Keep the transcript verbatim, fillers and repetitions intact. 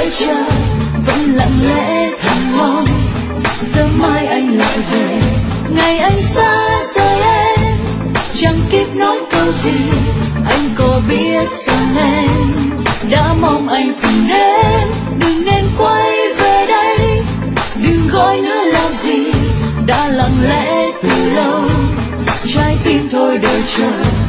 đợi chờ vẫn lặng lẽ thầm mong sớm mai anh lại về. Ngày anh xa rời em chẳng kịp nói câu gì, anh có biết rằng em đã mong anh từng đêm. Đừng nên quay về đây, đừng gọi nữa làm gì, đã lặng lẽ từ lâu trái tim thôi đợi chờ